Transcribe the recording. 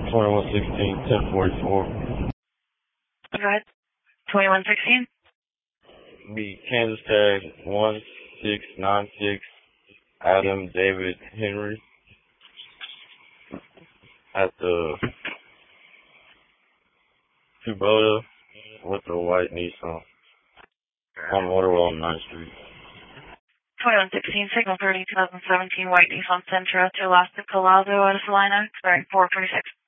2116 1044. Go ahead. 2116. Be Kansas tag 1696 Adam David Henry at the Kubota with the white Nissan on Waterwell on 9th Street. 2116, signal 30, 2017, white Nissan Sentra to Las Palazzo, Salina, expiring 426.